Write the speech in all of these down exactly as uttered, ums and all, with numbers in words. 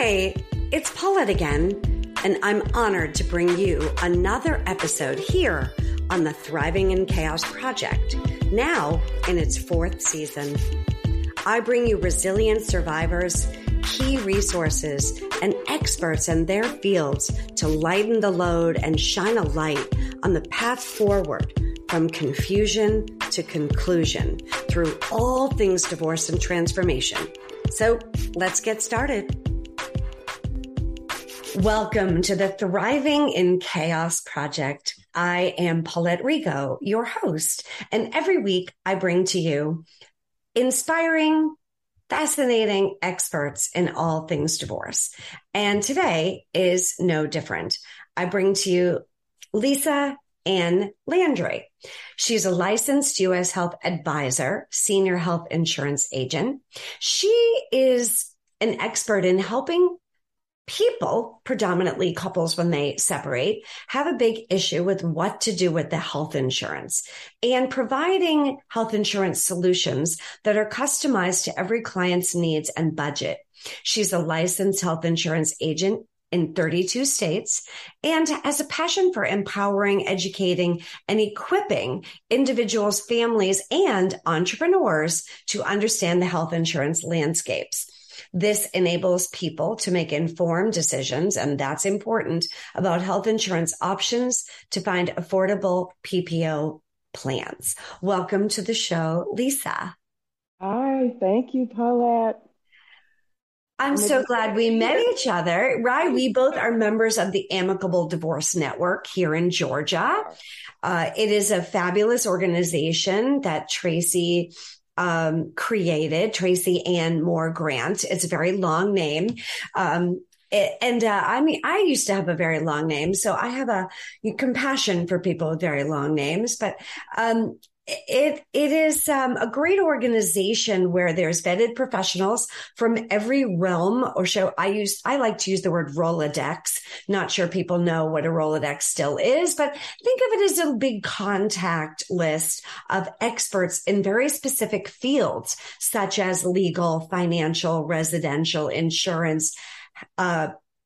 Hi, it's Paulette again, and I'm honored to bring you another episode here on the Thriving in Chaos Project, now in its fourth season. I bring you resilient survivors, key resources, and experts in their fields to lighten the load and shine a light on the path forward from confusion to conclusion through all things divorce and transformation. So let's get started. Welcome to the Thriving in Chaos Project. I am Paulette Rigo, your host, and every week I bring to you inspiring, fascinating experts in all things divorce. And today is no different. I bring to you Lisa Ann Landry. She's a licensed U S health advisor, senior health insurance agent. She is an expert in helping people, predominantly couples when they separate, have a big issue with what to do with the health insurance and providing health insurance solutions that are customized to every client's needs and budget. She's a licensed health insurance agent in thirty-two states and has a passion for empowering, educating, and equipping individuals, families, and entrepreneurs to understand the health insurance landscapes. This enables people to make informed decisions, and that's important, about health insurance options to find affordable P P O plans. Welcome to the show, Lisa. Hi, thank you, Paulette. I'm so glad we met each other, right? We both are members of the Amicable Divorce Network here in Georgia. Uh, it is a fabulous organization that Tracy um, created, Tracy Ann Moore Grant. It's a very long name. Um, it, and uh, I mean, I used to have a very long name, so I have a compassion for people with very long names, but um It it is um, a great organization where there's vetted professionals from every realm or show. I use I like to use the word Rolodex. Not sure people know what a Rolodex still is, but think of it as a big contact list of experts in very specific fields, such as legal, financial, residential, insurance, uh,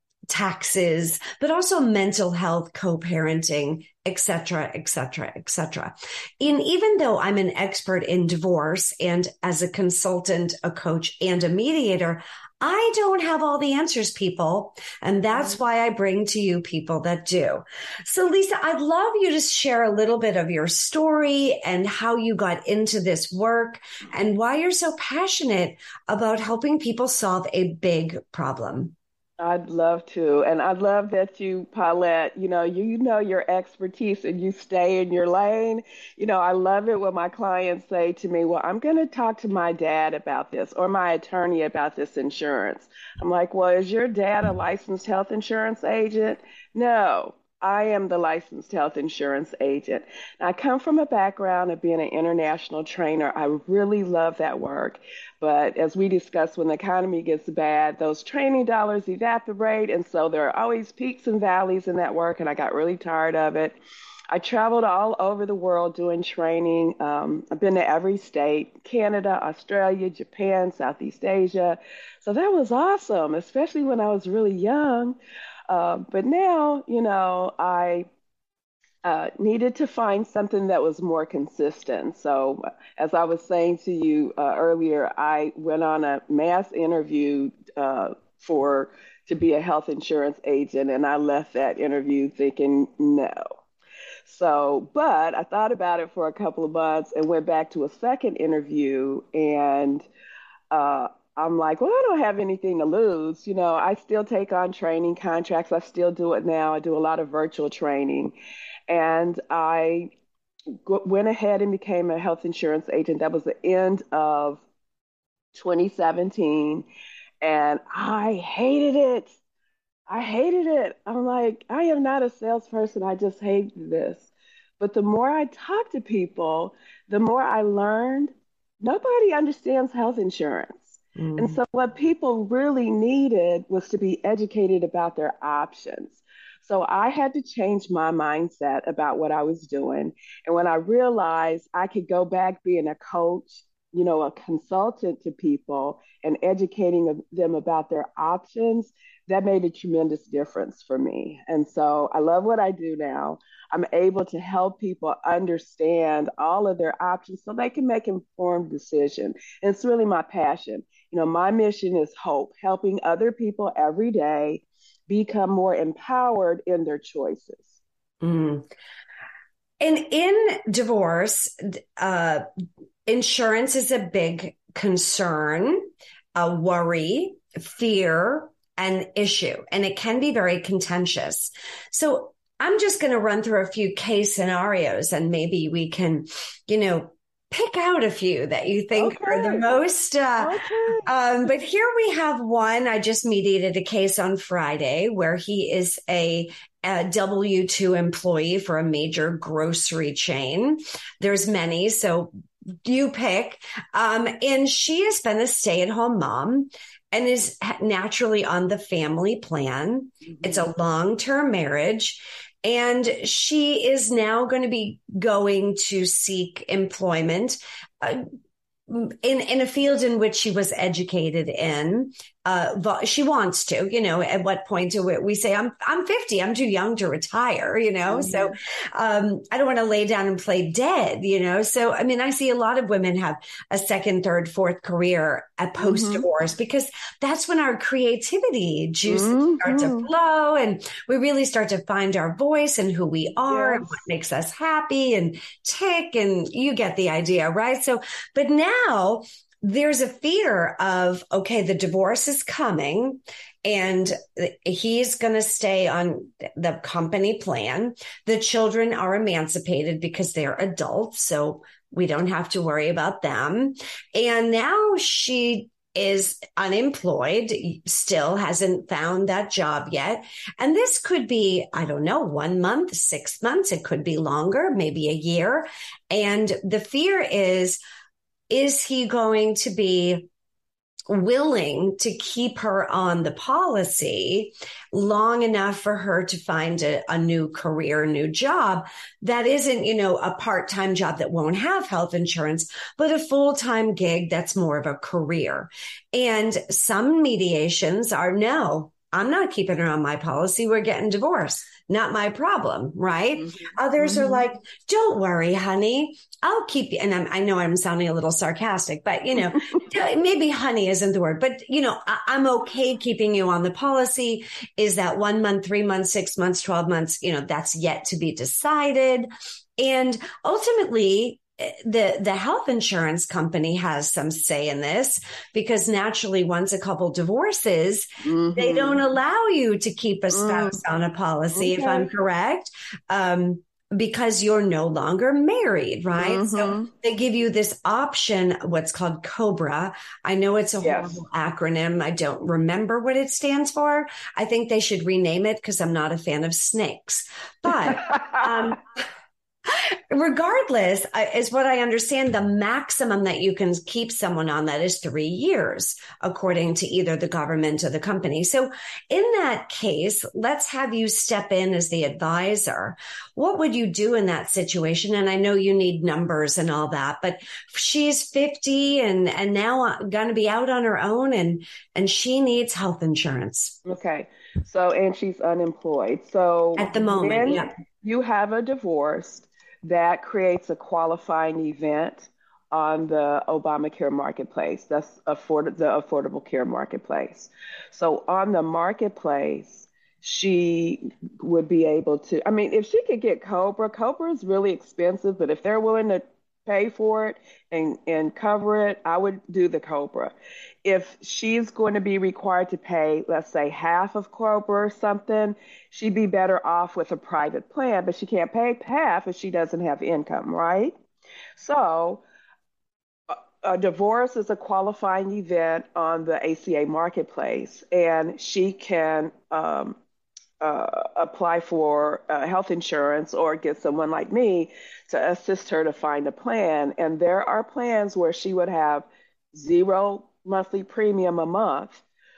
taxes, but also mental health, co-parenting, et cetera, et cetera, et cetera. And even though I'm an expert in divorce and as a consultant, a coach, and a mediator, I don't have all the answers, people. And that's why I bring to you people that do. So Lisa, I'd love you to share a little bit of your story and how you got into this work and why you're so passionate about helping people solve a big problem. I'd love to. And I love that you, Paulette, you know, you, you know your expertise and you stay in your lane. You know, I love it when my clients say to me, well, I'm going to talk to my dad about this or my attorney about this insurance. I'm like, well, is your dad a licensed health insurance agent? No. I am the licensed health insurance agent. I come from a background of being an international trainer. I really love that work. But as we discussed, when the economy gets bad, those training dollars evaporate. And so there are always peaks and valleys in that work. And I got really tired of it. I traveled all over the world doing training. Um, I've been to every state, Canada, Australia, Japan, Southeast Asia. So that was awesome, especially when I was really young. Uh, but now, you know, I uh, needed to find something that was more consistent. So as I was saying to you uh, earlier, I went on a mass interview uh, for to be a health insurance agent, and I left that interview thinking, no. So, but I thought about it for a couple of months and went back to a second interview and uh, I'm like, well, I don't have anything to lose. You know, I still take on training contracts. I still do it now. I do a lot of virtual training. And I g- went ahead and became a health insurance agent. That was the end of twenty seventeen. And I hated it. I hated it. I'm like, I am not a salesperson. I just hate this. But the more I talk to people, the more I learned nobody understands health insurance. And Mm. so what people really needed was to be educated about their options. So I had to change my mindset about what I was doing. And when I realized I could go back being a coach, you know, a consultant to people and educating them about their options, that made a tremendous difference for me. And so I love what I do now. I'm able to help people understand all of their options so they can make informed decisions. And it's really my passion. You know, my mission is hope, helping other people every day become more empowered in their choices. Mm. And in divorce, uh, insurance is a big concern, a worry, fear, and issue, and it can be very contentious. So I'm just going to run through a few case scenarios, and maybe we can, you know, pick out a few that you think okay. are the most. Uh, okay. um, but here we have one. I just mediated a case on Friday where he is a a W two employee for a major grocery chain. There's many, so you pick. Um, and she has been a stay-at-home mom and is naturally on the family plan. Mm-hmm. It's a long-term marriage. And she is now going to be going to seek employment uh, in, in a field in which she was educated in. Uh, she wants to, you know, at what point do we, we say, I'm, I'm fifty, I'm too young to retire, you know? Mm-hmm. So, um, I don't want to lay down and play dead, you know? So, I mean, I see a lot of women have a second, third, fourth career at post divorce mm-hmm. because that's when our creativity juices mm-hmm. start to flow and we really start to find our voice and who we are yes. and what makes us happy and tick. And you get the idea, right? So, but now, there's a fear of, okay, the divorce is coming and he's going to stay on the company plan. The children are emancipated because they're adults, so we don't have to worry about them. And now she is unemployed, still hasn't found that job yet. And this could be, I don't know, one month, six months. It could be longer, maybe a year. And the fear is, is he going to be willing to keep her on the policy long enough for her to find a, a new career, new job that isn't, you know, a part-time job that won't have health insurance, but a full-time gig that's more of a career. And some mediations are, no, I'm not keeping her on my policy. We're getting divorced. Not my problem, right? Mm-hmm. Others mm-hmm. are like, don't worry, honey. I'll keep you. And I'm, I know I'm sounding a little sarcastic, but you know, maybe honey isn't the word, but you know, I, I'm okay keeping you on the policy. Is that one month, three months, six months, twelve months? You know, that's yet to be decided. And ultimately, the, the health insurance company has some say in this because naturally once a couple divorces, mm-hmm. they don't allow you to keep a spouse mm-hmm. on a policy, okay. if I'm correct, um, because you're no longer married, right? Mm-hmm. So they give you this option, what's called COBRA. I know it's a yes. horrible acronym. I don't remember what it stands for. I think they should rename it because I'm not a fan of snakes, but, um, regardless, is what I understand, the maximum that you can keep someone on that is three years, according to either the government or the company. So in that case, let's have you step in as the advisor. What would you do in that situation? And I know you need numbers and all that, but she's fifty and, and now going to be out on her own and, and she needs health insurance. Okay. So, and she's unemployed. So at the moment, yeah. You have a divorce. That creates a qualifying event on the Obamacare marketplace. That's afford- the Affordable Care Marketplace. So on the marketplace, she would be able to, I mean, if she could get COBRA, COBRA is really expensive, but if they're willing to pay for it and, and cover it, I would do the COBRA. If she's going to be required to pay, let's say, half of COBRA or something, she'd be better off with a private plan, but she can't pay half if she doesn't have income, right? So a, a divorce is a qualifying event on the A C A marketplace, and she can um, uh, apply for uh, health insurance or get someone like me to assist her to find a plan. And there are plans where she would have zero monthly premium a month,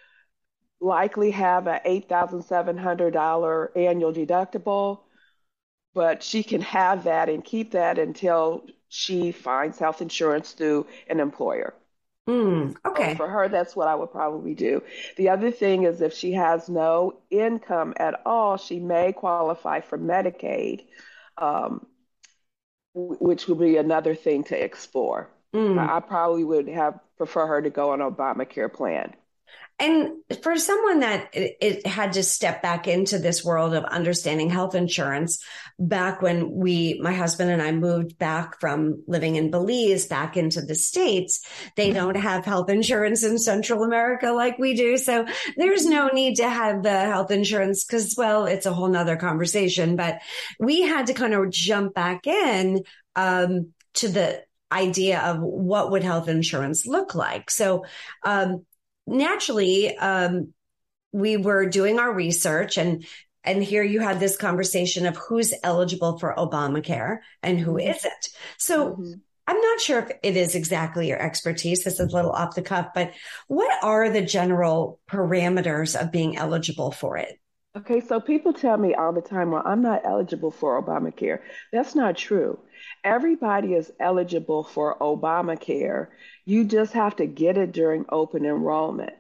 likely have an eight thousand seven hundred dollars annual deductible, but she can have that and keep that until she finds health insurance through an employer. Mm, So okay. for her, that's what I would probably do. The other thing is if she has no income at all, she may qualify for Medicaid, um, w- which would be another thing to explore. Mm. I, I probably would have prefer her to go on Obamacare plan. And for someone that it, it had to step back into this world of understanding health insurance, back when we, my husband and I moved back from living in Belize back into the States, they don't have health insurance in Central America like we do. So there's no need to have the health insurance because, well, it's a whole nother conversation, but we had to kind of jump back in, um, to the idea of what would health insurance look like. So, um, naturally, um, we were doing our research and and here you had this conversation of who's eligible for Obamacare and who Mm-hmm. isn't. So Mm-hmm. I'm not sure if it is exactly your expertise. This is a little off the cuff, but what are the general parameters of being eligible for it? Okay, so people tell me all the time, well, I'm not eligible for Obamacare. That's not true. Everybody is eligible for Obamacare. You just have to get it during open enrollment.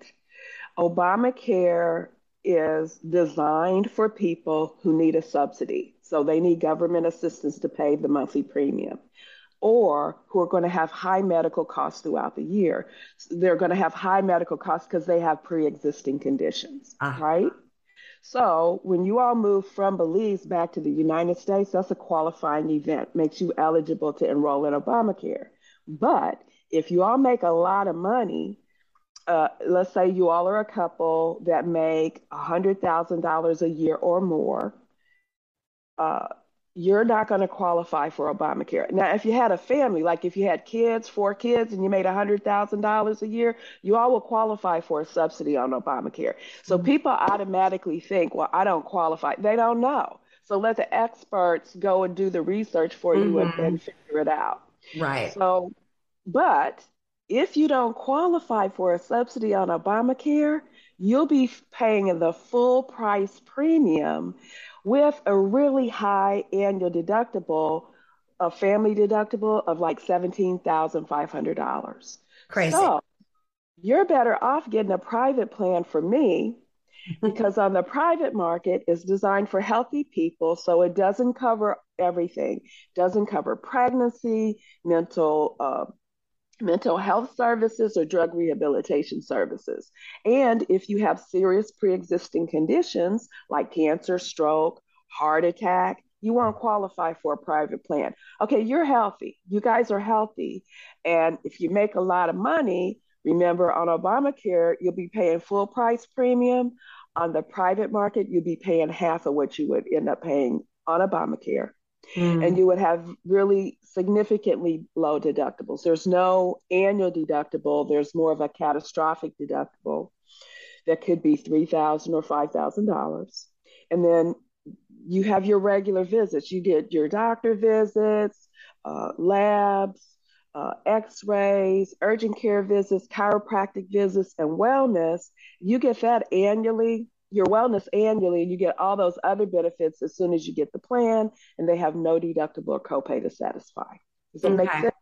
Obamacare is designed for people who need a subsidy. So they need government assistance to pay the monthly premium, or who are going to have high medical costs throughout the year. They're going to have high medical costs because they have pre-existing conditions, Ah, right? So when you all move from Belize back to the United States, that's a qualifying event, makes you eligible to enroll in Obamacare. But if you all make a lot of money, uh, let's say you all are a couple that make one hundred thousand dollars a year or more, uh, you're not going to qualify for Obamacare. Now, if you had a family, like if you had kids, four kids, and you made one hundred thousand dollars a year, you all will qualify for a subsidy on Obamacare. So people automatically think, well, I don't qualify. They don't know. So let the experts go and do the research for you and, mm-hmm. and figure it out. Right. So, but if you don't qualify for a subsidy on Obamacare, you'll be paying the full price premium with a really high annual deductible, a family deductible of like seventeen thousand five hundred dollars. Crazy. So you're better off getting a private plan for me because on the private market is designed for healthy people, so it doesn't cover everything. Doesn't cover pregnancy, mental uh, mental health services, or drug rehabilitation services. And if you have serious pre-existing conditions like cancer, stroke, heart attack, you won't qualify for a private plan. Okay, you're healthy. You guys are healthy. And if you make a lot of money, remember on Obamacare, you'll be paying full price premium. On the private market, you'll be paying half of what you would end up paying on Obamacare. Mm. And you would have really significantly low deductibles. There's no annual deductible. There's more of a catastrophic deductible that could be three thousand dollars or five thousand dollars. And then you have your regular visits. You get your doctor visits, uh, labs, uh, x-rays, urgent care visits, chiropractic visits, and wellness. You get that annually, your wellness annually, and you get all those other benefits as soon as you get the plan, and they have no deductible or copay to satisfy. Does that make Okay. sense?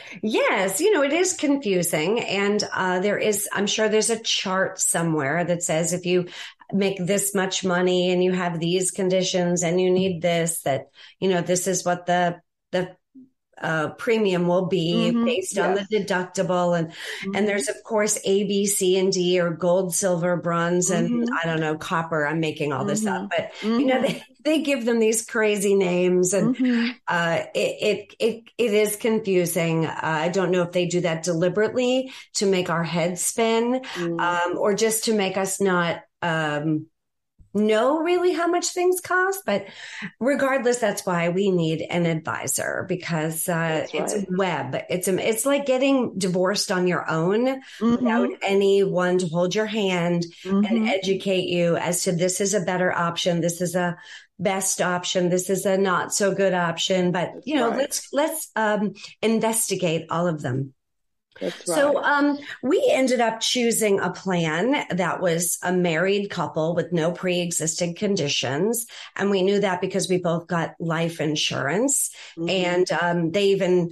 Yes, you know, it is confusing. And uh, there is, I'm sure there's a chart somewhere that says if you make this much money and you have these conditions and you need this, that, you know, this is what the, the uh, premium will be Mm-hmm. based on Yes. the deductible. And, Mm-hmm. and there's of course A, B, C, and D, or gold, silver, bronze, and Mm-hmm. I don't know, copper. I'm making all this Mm-hmm. up, but Mm-hmm. you know, they, they give them these crazy names, and Mm-hmm. uh, it, it, it, it is confusing. Uh, I don't know if they do that deliberately to make our heads spin, Mm-hmm. um, or just to make us not, um, know really how much things cost, but regardless, that's why we need an advisor, because uh, it's right. a web. It's a, it's like getting divorced on your own Mm-hmm. without anyone to hold your hand Mm-hmm. and educate you as to this is a better option, this is a best option, this is a not so good option. But That's you know, right. let's let's um, investigate all of them. That's So right. um, we ended up choosing a plan that was a married couple with no pre-existing conditions. And we knew that because we both got life insurance. Mm-hmm. And um, they even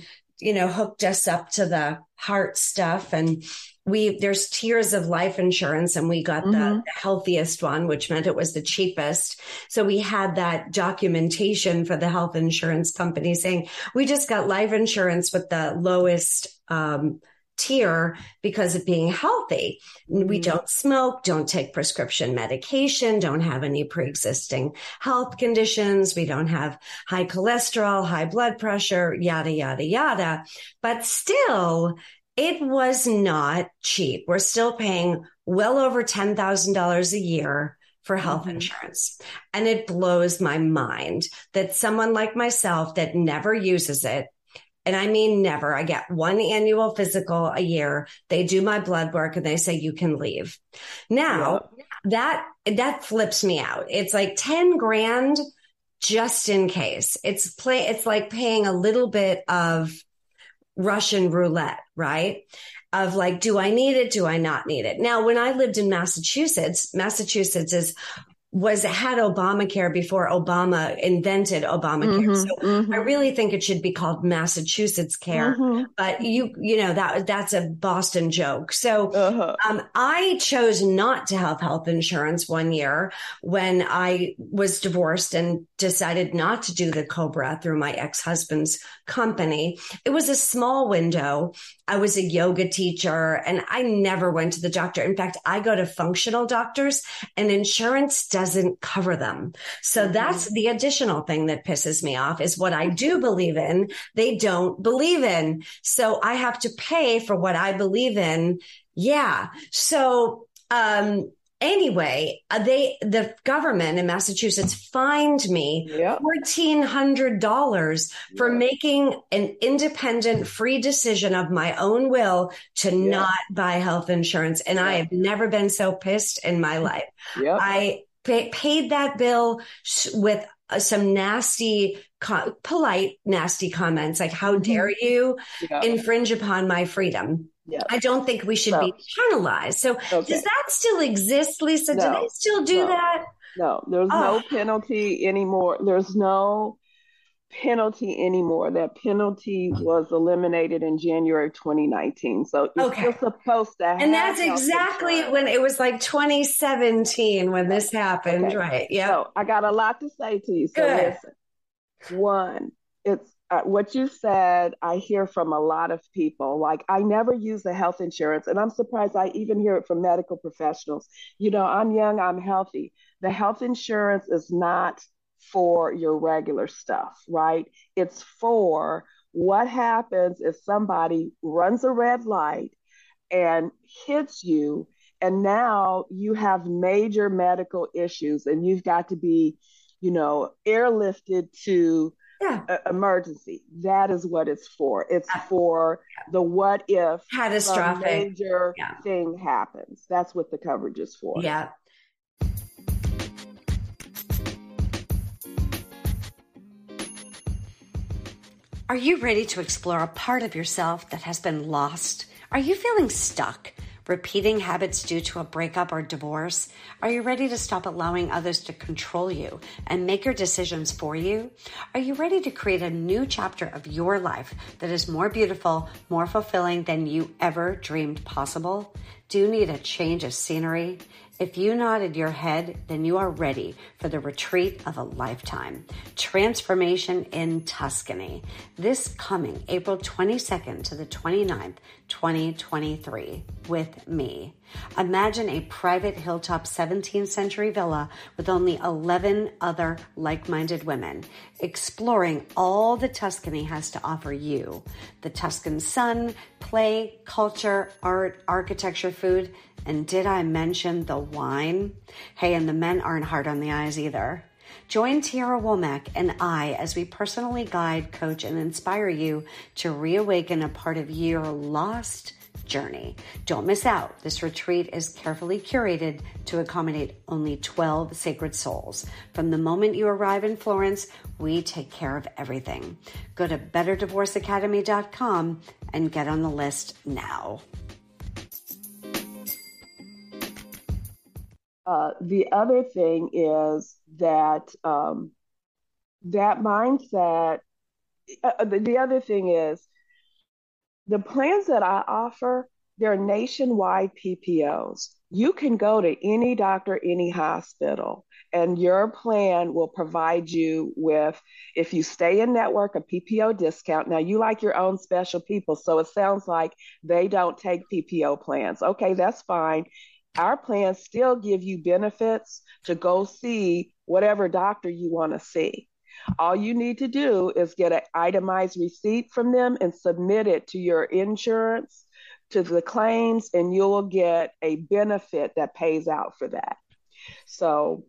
you know, hooked us up to the heart stuff. And we, there's tiers of life insurance, and we got mm-hmm. the, the healthiest one, which meant it was the cheapest. So we had that documentation for the health insurance company saying, we just got life insurance with the lowest, um, tier because of being healthy. Mm-hmm. We don't smoke, don't take prescription medication, don't have any pre-existing health conditions. We don't have high cholesterol, high blood pressure, yada, yada, yada. But still, it was not cheap. We're still paying well over ten thousand dollars a year for health mm-hmm. insurance. And it blows my mind that someone like myself that never uses it, and I mean never, I get one annual physical a year. They do my blood work and they say, you can leave. Now yeah. that, that flips me out. It's like ten grand just in case. It's play, it's like paying a little bit of Russian roulette, right? Of like, do I need it? Do I not need it? Now, when I lived in Massachusetts, Massachusetts is was had Obamacare before Obama invented Obamacare. Mm-hmm, so mm-hmm. I really think it should be called Massachusetts Care, mm-hmm. but you, you know, that that's a Boston joke. So, uh-huh. um, I chose not to have health insurance one year when I was divorced and decided not to do the COBRA through my ex-husband's company. It was a small window. I was a yoga teacher and I never went to the doctor. In fact, I go to functional doctors and insurance doesn't cover them. So mm-hmm. that's the additional thing that pisses me off is what I do believe in, they don't believe in. So I have to pay for what I believe in. Yeah. So, um, Anyway, they, the government in Massachusetts fined me yep. fourteen hundred dollars for yep. making an independent, free decision of my own will to yep. not buy health insurance. And yep. I have never been so pissed in my life. Yep. I pay, paid that bill with some nasty, co- polite, nasty comments like, how mm-hmm. dare you yep. infringe upon my freedom? Yep. I don't think we should so, be penalized. So okay. does that still exist, Lisa? No, do they still do no, that? No, there's oh. no penalty anymore. There's no penalty anymore. That penalty was eliminated in January of twenty nineteen. So you're okay. still supposed to have And that's exactly insurance. When it was like twenty seventeen when this happened, okay. right? Yeah. So I got a lot to say to you. So Good. Listen, one, it's Uh, what you said, I hear from a lot of people. Like, I never use the health insurance, and I'm surprised I even hear it from medical professionals. You know, I'm young, I'm healthy. The health insurance is not for your regular stuff, right? It's for what happens if somebody runs a red light and hits you, and now you have major medical issues, and you've got to be, you know, airlifted to Yeah. emergency. That is what it's for. It's for the what if catastrophic a major yeah. thing happens. That's what the coverage is for. Yeah. Are you ready to explore a part of yourself that has been lost? Are you feeling stuck? Repeating habits due to a breakup or divorce? Are you ready to stop allowing others to control you and make your decisions for you? Are you ready to create a new chapter of your life that is more beautiful, more fulfilling than you ever dreamed possible? Do you need a change of scenery? If you nodded your head, then you are ready for the retreat of a lifetime. Transformation in Tuscany. This coming April twenty-second to the twenty-ninth, twenty twenty-three with me. Imagine a private hilltop seventeenth century villa with only eleven other like-minded women, exploring all that Tuscany has to offer you. The Tuscan sun, play, culture, art, architecture, food, and did I mention the wine? Hey, and the men aren't hard on the eyes either. Join Tiara Womack and I as we personally guide, coach, and inspire you to reawaken a part of your lost journey. Don't miss out. This retreat is carefully curated to accommodate only twelve sacred souls. From the moment you arrive in Florence, we take care of everything. Go to better divorce academy dot com and get on the list now. Uh, the other thing is that um, that mindset, uh, the, the other thing is The plans that I offer, they're nationwide P P Os. You can go to any doctor, any hospital, and your plan will provide you with, if you stay in network, a P P O discount. Now, you like your own special people, so it sounds like they don't take P P O plans. Okay, that's fine. Our plans still give you benefits to go see whatever doctor you want to see. All you need to do is get an itemized receipt from them and submit it to your insurance, to the claims, and you will get a benefit that pays out for that. So,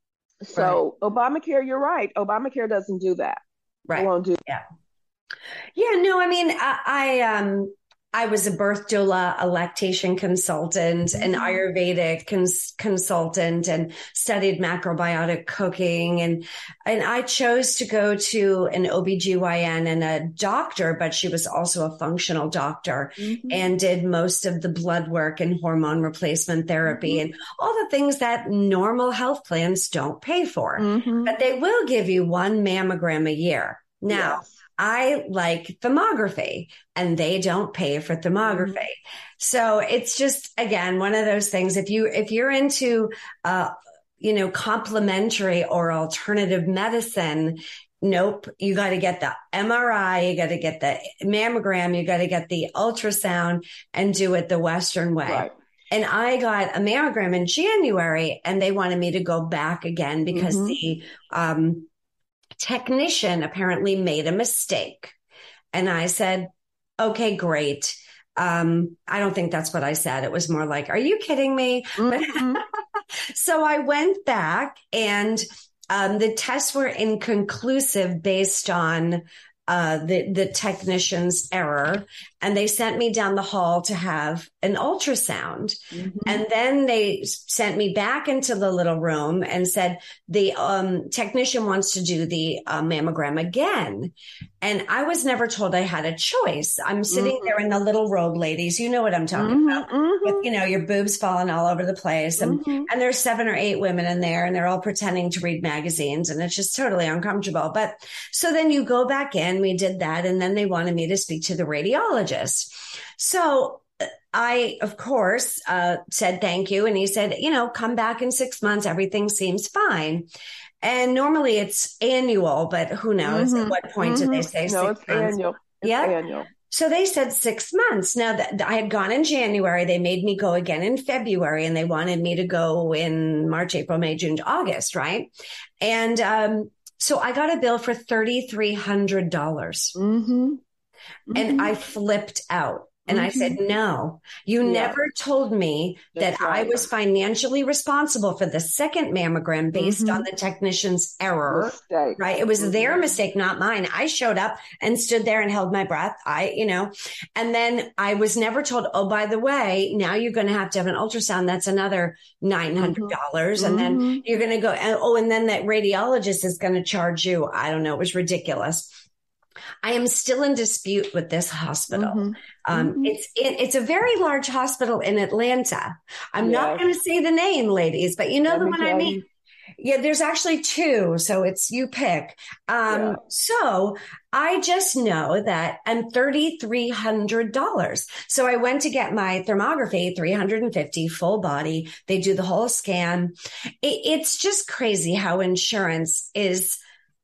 so right. Obamacare, you're right. Obamacare doesn't do that. Right. It won't do. Yeah. Yeah. No, I mean, I, I um. I was a birth doula, a lactation consultant, mm-hmm. an Ayurvedic cons- consultant, and studied macrobiotic cooking. And, and I chose to go to an O B G Y N and a doctor, but she was also a functional doctor, mm-hmm. and did most of the blood work and hormone replacement therapy, mm-hmm. and all the things that normal health plans don't pay for. Mm-hmm. But they will give you one mammogram a year. Now, yes. I like thermography, and they don't pay for thermography. Mm-hmm. So it's just, again, one of those things. If you, if you're into, uh, you know, complementary or alternative medicine, nope, you got to get the M R I, you got to get the mammogram, you got to get the ultrasound and do it the Western way. Right. And I got a mammogram in January, and they wanted me to go back again because mm-hmm. the, um, technician apparently made a mistake. And I said, okay, great. Um, I don't think that's what I said. It was more like, are you kidding me? Mm-hmm. So I went back, and um, the tests were inconclusive based on uh, the, the technician's error. And they sent me down the hall to have an ultrasound. Mm-hmm. And then they sent me back into the little room and said, the um, technician wants to do the uh, mammogram again. And I was never told I had a choice. I'm sitting mm-hmm. there in the little robe, ladies. You know what I'm talking mm-hmm. about. Mm-hmm. With, you know, your boobs falling all over the place. And, mm-hmm. and there's seven or eight women in there, and they're all pretending to read magazines. And it's just totally uncomfortable. But so then you go back in, we did that. And then they wanted me to speak to the radiologist. So I, of course, uh, said thank you. And he said, you know, come back in six months. Everything seems fine. And normally it's annual, but who knows? Mm-hmm. At what point mm-hmm. do they say no, six it's months? Annual. It's yeah. annual. So they said six months. Now that I had gone in January, they made me go again in February, and they wanted me to go in March, April, May, June, August. Right. And, um, so I got a bill for three thousand three hundred dollars. Mm-hmm. Mm-hmm. And I flipped out. And mm-hmm. I said, no, you yeah. never told me That's that right. I was financially responsible for the second mammogram based mm-hmm. on the technician's error, mistake. Right? It was mm-hmm. their mistake, not mine. I showed up and stood there and held my breath. I, you know, and then I was never told, oh, by the way, now you're going to have to have an ultrasound. That's another nine hundred dollars. Mm-hmm. And then you're going to go, and, oh, and then that radiologist is going to charge you. I don't know. It was ridiculous. I am still in dispute with this hospital. Mm-hmm. Um, mm-hmm. It's it, it's a very large hospital in Atlanta. I'm yes. not going to say the name, ladies, but you know Let the one I mean. You. Yeah, there's actually two, so it's you pick. Um, yeah. So I just know that I'm three thousand three hundred dollars. So I went to get my thermography, three hundred fifty dollars full body. They do the whole scan. It, it's just crazy how insurance is.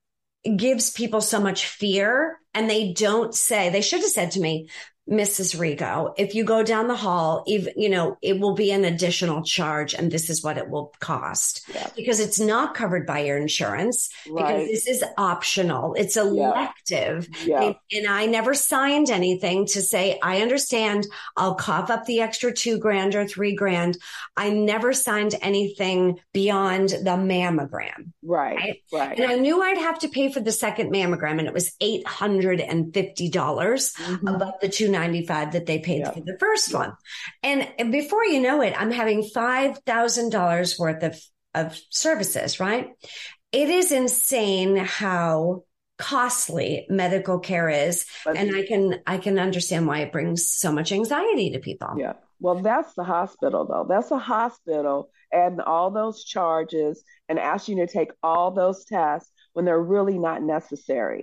Gives people so much fear, and they don't say, they should have said to me, Missus Rigo, if you go down the hall, even, you know, it will be an additional charge, and this is what it will cost yeah. because it's not covered by your insurance right. because this is optional. It's elective. Yeah. Yeah. And, and I never signed anything to say, I understand I'll cough up the extra two grand or three grand. I never signed anything beyond the mammogram. Right. Right. right. And I knew I'd have to pay for the second mammogram, and it was eight hundred fifty dollars mm-hmm. above the two ninety-five that they paid yep. for the first one. And before you know it, I'm having five thousand dollars worth of, of services, right? It is insane how costly medical care is. But, and I can, I can understand why it brings so much anxiety to people. Yeah. Well, that's the hospital though. That's a hospital adding all those charges and asking you to take all those tests when they're really not necessary.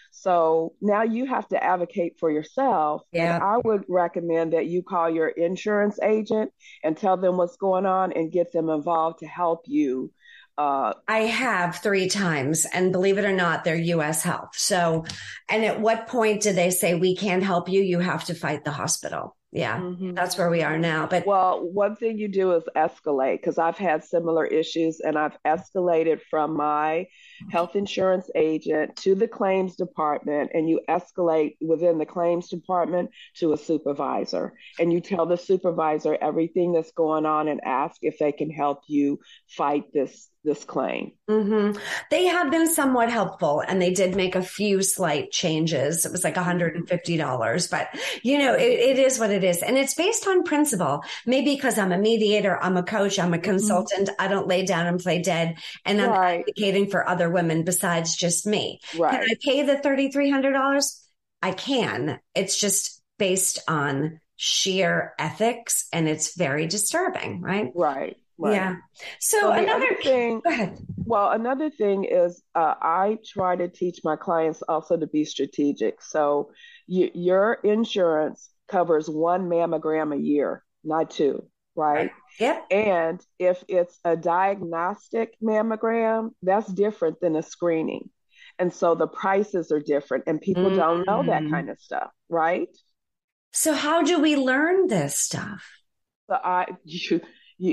So now you have to advocate for yourself. And Yeah. I would recommend that you call your insurance agent and tell them what's going on and get them involved to help you. Uh, I have three times, and believe it or not, they're U S Health. So, and at what point do they say, we can't help you? You have to fight the hospital. Yeah, mm-hmm. that's where we are now. But well, one thing you do is escalate, because I've had similar issues and I've escalated from my health insurance agent to the claims department, and you escalate within the claims department to a supervisor, and you tell the supervisor everything that's going on and ask if they can help you fight this this claim. Mm-hmm. They have been somewhat helpful, and they did make a few slight changes. It was like one hundred fifty dollars, but you know, it, it is what it is. And it's based on principle. Maybe because I'm a mediator, I'm a coach, I'm a consultant. Mm-hmm. I don't lay down and play dead, and I'm right. advocating for other women besides just me. Right. Can I pay the three thousand three hundred dollars? I can. It's just based on sheer ethics, and it's very disturbing, right? Right. Right. Yeah. So, so another thing, go ahead. Well, another thing is uh, I try to teach my clients also to be strategic. So y- your insurance covers one mammogram a year, not two, right? right. Yep. And if it's a diagnostic mammogram, that's different than a screening. And so the prices are different, and people mm-hmm. don't know that kind of stuff, right? So how do we learn this stuff? So I, you, you,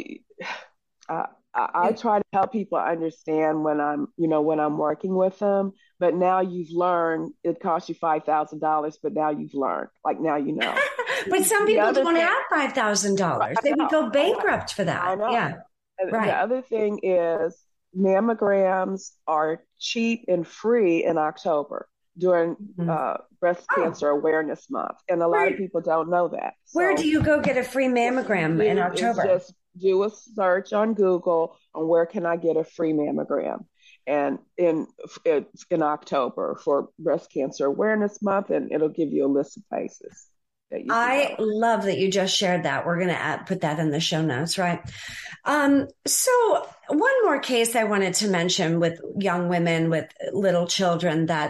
uh, I, I try to help people understand when I'm, you know, when I'm working with them. But now you've learned it costs you five thousand dollars, but now you've learned, like now you know. But some people don't thing, have five thousand dollars. They would go bankrupt for that. I know. Yeah. And right. The other thing is mammograms are cheap and free in October during mm-hmm. uh, Breast oh. Cancer Awareness Month. And a where, lot of people don't know that. So, where do you go get a free mammogram in October? Just do a search on Google on where can I get a free mammogram. And in it's in October for Breast Cancer Awareness Month, and it'll give you a list of places. That you I go. love that you just shared that. We're going to add, put that in the show notes, right? Um, so one more case I wanted to mention with young women with little children that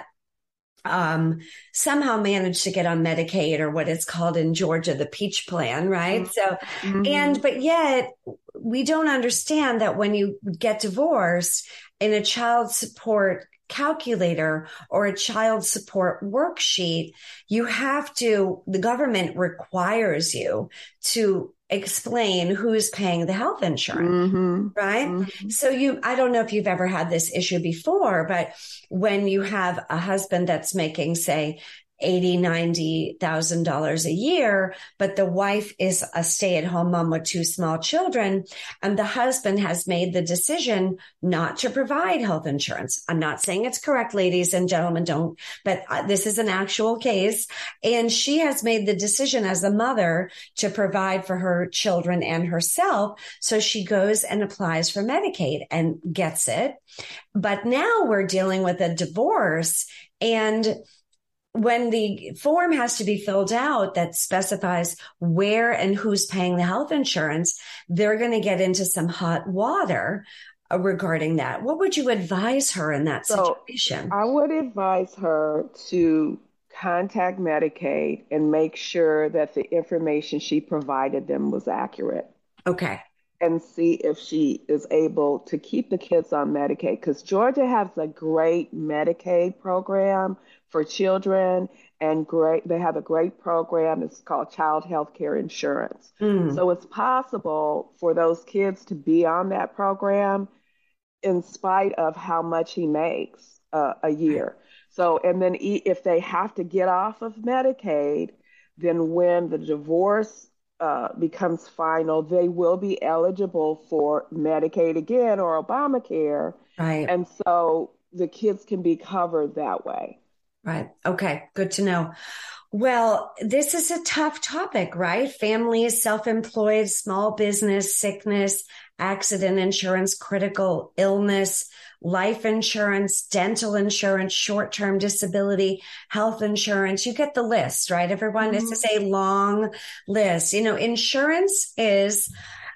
um, somehow managed to get on Medicaid, or what it's called in Georgia, the Peach Plan, right? Mm-hmm. So, and, but yet we don't understand that when you get divorced in a child support calculator or a child support worksheet, you have to, the government requires you to explain who's paying the health insurance, mm-hmm. right? Mm-hmm. So you, I don't know if you've ever had this issue before, but when you have a husband that's making, say, eighty, ninety thousand dollars a year, but the wife is a stay-at-home mom with two small children, and the husband has made the decision not to provide health insurance. I'm not saying it's correct, ladies and gentlemen, don't, but uh, this is an actual case. And she has made the decision as a mother to provide for her children and herself. So she goes and applies for Medicaid and gets it. But now we're dealing with a divorce, and when the form has to be filled out that specifies where and who's paying the health insurance, they're going to get into some hot water uh, regarding that. What would you advise her in that so situation? I would advise her to contact Medicaid and make sure that the information she provided them was accurate. Okay. And see if she is able to keep the kids on Medicaid, because Georgia has a great Medicaid program for children, and great they have a great program. It's called Child Health Care Insurance. Mm. So it's possible for those kids to be on that program in spite of how much he makes uh, a year. So, and then if they have to get off of Medicaid, then when the divorce Uh, becomes final, they will be eligible for Medicaid again or Obamacare. Right. And so the kids can be covered that way. Right. Okay. Good to know. Well, this is a tough topic, right? Families, self-employed, small business, sickness, accident insurance, critical illness, life insurance, dental insurance, short-term disability, health insurance. You get the list, right? Everyone, mm-hmm. This is a long list. You know, insurance is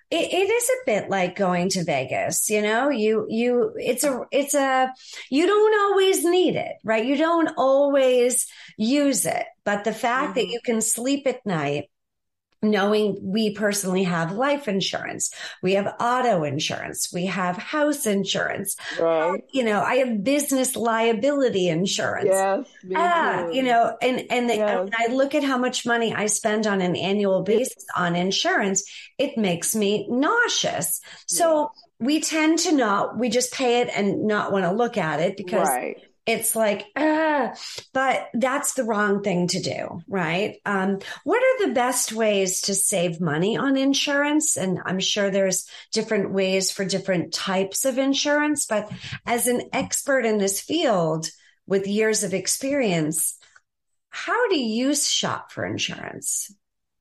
It, it is a bit like going to Vegas, you know, you, you, it's a, it's a, you don't always need it, right? You don't always use it, but the fact that Mm-hmm. you can sleep at night knowing we personally have life insurance, we have auto insurance, we have house insurance, Right. you know, I have business liability insurance. Yes, me Ah, you too. know, and and the, when Yes. I look at how much money I spend on an annual It, basis on insurance, it makes me nauseous. yeah. So we tend to not, we just pay it and not want to look at it because Right. it's like, ah, but that's the wrong thing to do, right? Um, what are the best ways to save money on insurance? And I'm sure there's different ways for different types of insurance, but as an expert in this field with years of experience, how do you shop for insurance?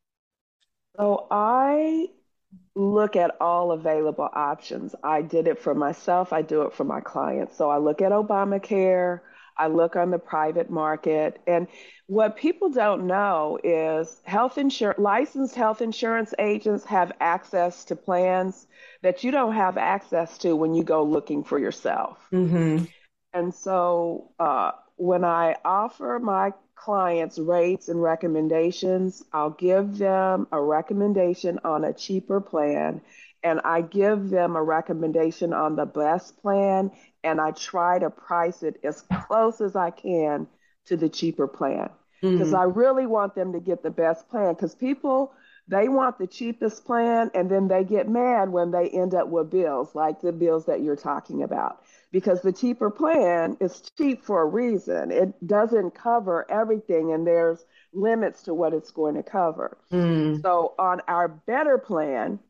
So I look at all available options. I did it for myself, I do it for my clients. So I look at Obamacare, I look on the private market. And what people don't know is health insurance, licensed health insurance agents have access to plans that you don't have access to when you go looking for yourself. Mm-hmm. And so uh, when I offer my clients rates and recommendations, I'll give them a recommendation on a cheaper plan, and I give them a recommendation on the best plan, and I try to price it as close as I can to the cheaper plan. Because Mm-hmm. I really want them to get the best plan. Because people, they want the cheapest plan, and then they get mad when they end up with bills like the bills that you're talking about, because the cheaper plan is cheap for a reason. It doesn't cover everything, and there's limits to what it's going to cover. Mm-hmm. So on our better plan,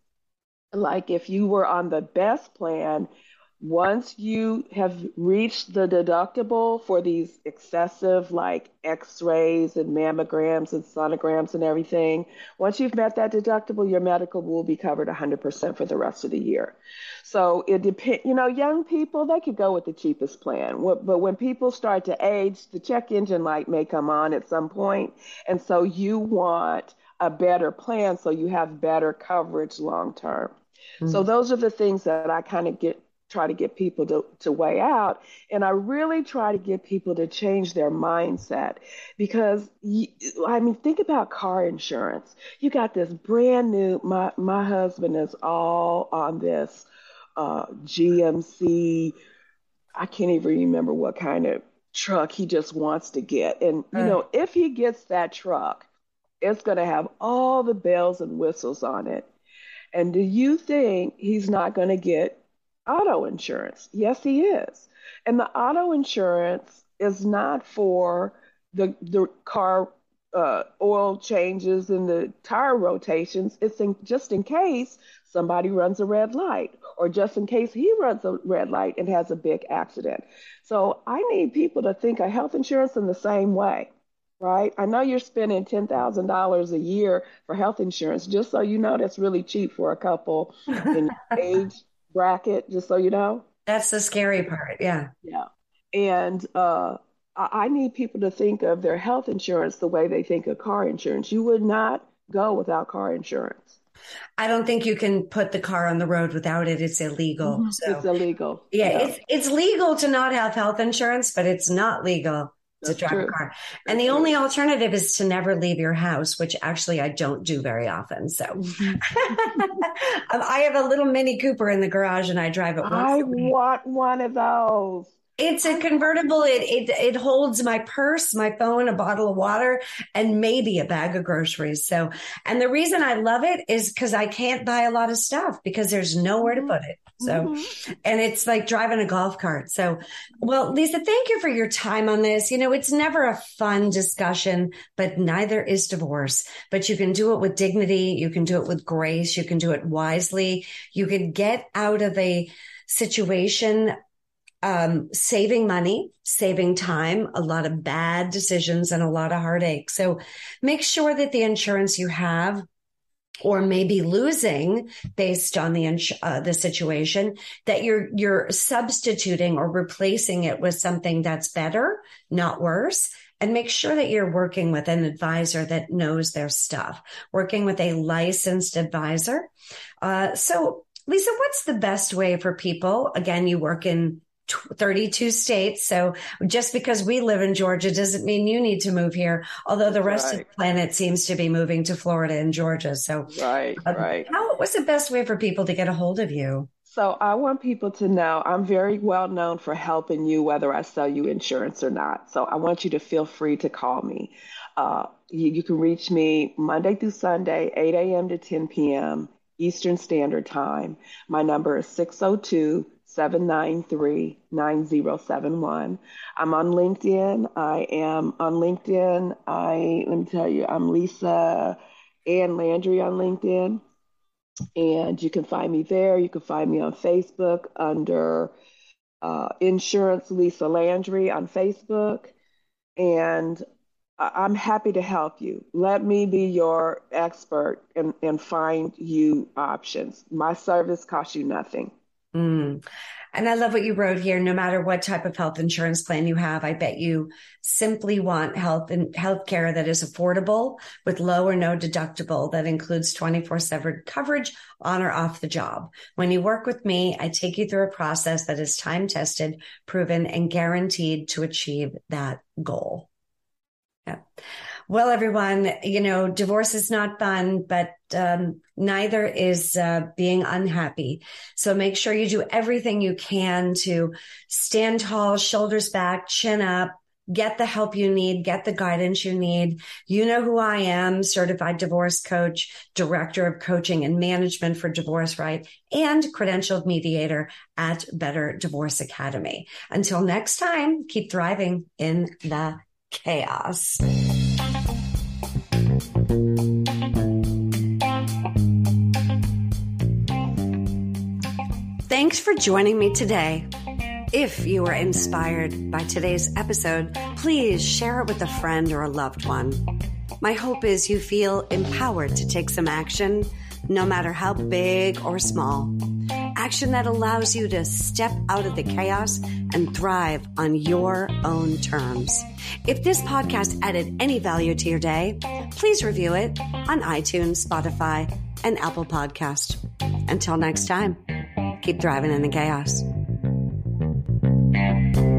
like if you were on the best plan, once you have reached the deductible for these excessive like x-rays and mammograms and sonograms and everything, once you've met that deductible, your medical will be covered one hundred percent for the rest of the year. So it depends, you know, young people, they could go with the cheapest plan. But when people start to age, the check engine light may come on at some point. And so you want a better plan so you have better coverage long term. So those are the things that I kind of get try to get people to, to weigh out. And I really try to get people to change their mindset because, you, I mean, think about car insurance. You got this brand new, my, my husband is all on this uh, G M C. I can't even remember what kind of truck he just wants to get. And, you Uh, know, if he gets that truck, it's going to have all the bells and whistles on it. And do you think he's not going to get auto insurance? Yes, he is. And the auto insurance is not for the the car uh, oil changes and the tire rotations. It's in, just in case somebody runs a red light, or just in case he runs a red light and has a big accident. So I need people to think of health insurance in the same way. Right? I know you're spending ten thousand dollars a year for health insurance, just so you know that's really cheap for a couple in your age bracket, just so you know. that's the scary part. Yeah. Yeah. And uh, I I need people to think of their health insurance the way they think of car insurance. You would not go without car insurance. I don't think you can put the car on the road without it. It's illegal. Mhm. It's So illegal. yeah, Yeah, it's it's legal to not have health insurance, but it's not legal to that's drive a true. car. And That's the true. only alternative is to never leave your house, which actually I don't do very often. So um, Mhm. I have a little Mini Cooper in the garage and I drive it once I a week. want one of those. It's a I convertible. It, it it holds my purse, my phone, a bottle of water, and maybe a bag of groceries. So, and the reason I love it is because I can't buy a lot of stuff because there's nowhere to Mhm. put it. So, Mhm. and it's like driving a golf cart. So, well, Lisa, thank you for your time on this. You know, it's never a fun discussion, but neither is divorce. But you can do it with dignity. You can do it with grace. You can do it wisely. You can get out of a situation um, saving money, saving time, a lot of bad decisions and a lot of heartache. So make sure that the insurance you have or maybe losing based on the ins- uh, the situation that you're you're substituting or replacing it with something that's better, not worse, and make sure that you're working with an advisor that knows their stuff, working with a licensed advisor. Uh, so Lisa, what's the best way for people? Again, you work in thirty-two states. So just because we live in Georgia doesn't mean you need to move here, although the rest right. of the planet seems to be moving to Florida and Georgia. So right, um, right. How, what's the best way for people to get a hold of you? So I want people to know I'm very well known for helping you, whether I sell you insurance or not. So I want you to feel free to call me. Uh, you, you can reach me Monday through Sunday, eight a.m. to ten p.m. Eastern Standard Time. My number is six oh two, seven nine three, nine oh seven one. I'm on LinkedIn. I am on LinkedIn. I, let me tell you, I'm Lisa Ann Landry on LinkedIn. And you can find me there. You can find me on Facebook under uh, Insurance Lisa Landry on Facebook. And I'm happy to help you. Let me be your expert and, and find you options. My service costs you nothing. Mm. And I love what you wrote here. No matter what type of health insurance plan you have, I bet you simply want health and health care that is affordable with low or no deductible that includes twenty-four seven coverage on or off the job. When you work with me, I take you through a process that is time tested, proven, and guaranteed to achieve that goal. Yeah. Well, everyone, you know, divorce is not fun, but um, neither is uh, being unhappy. So make sure you do everything you can to stand tall, shoulders back, chin up, get the help you need, get the guidance you need. You know who I am, certified divorce coach, director of coaching and management for Divorce Right, and credentialed mediator at Better Divorce Academy. Until next time, keep thriving in the chaos. Thanks for joining me today. If you were inspired by today's episode, please share it with a friend or a loved one. My hope is you feel empowered to take some action, no matter how big or small. Action that allows you to step out of the chaos and thrive on your own terms. If this podcast added any value to your day, please review it on iTunes, Spotify, and Apple Podcast. Until next time, keep thriving in the chaos.